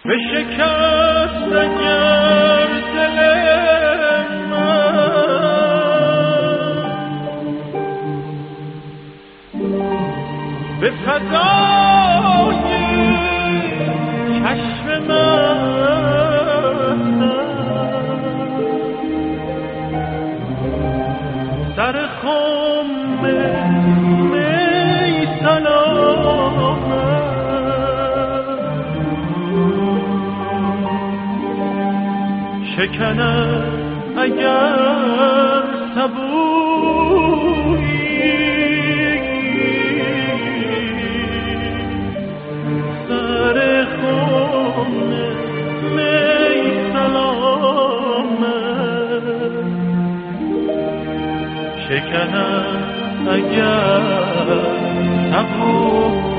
بشکست اگر دل من به فضای چشم من سر خم می سلامت شکند اگر سبویی سر خم می سلامت شکند اگر سبویی